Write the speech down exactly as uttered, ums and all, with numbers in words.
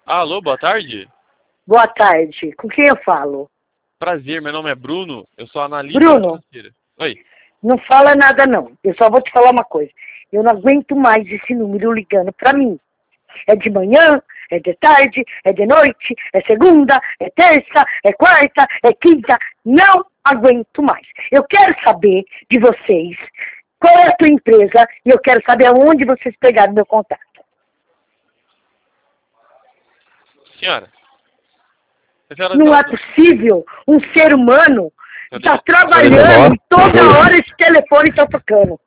Alô, boa tarde. Boa tarde. Com quem eu falo? Prazer, meu nome é Bruno, eu sou analista Bruno, financeira. Oi. não fala nada não. Eu só vou te falar uma coisa. Eu não aguento mais esse número ligando pra mim. É de manhã, é de tarde, é de noite, é segunda, é terça, é quarta, é quinta. Não aguento mais. Eu quero saber de vocês qual é a tua empresa e eu quero saber aonde vocês pegaram meu contato. Senhora. A senhora Não tá- é possível um ser humano tá estar devendo- trabalhando e toda hora esse telefone está tocando.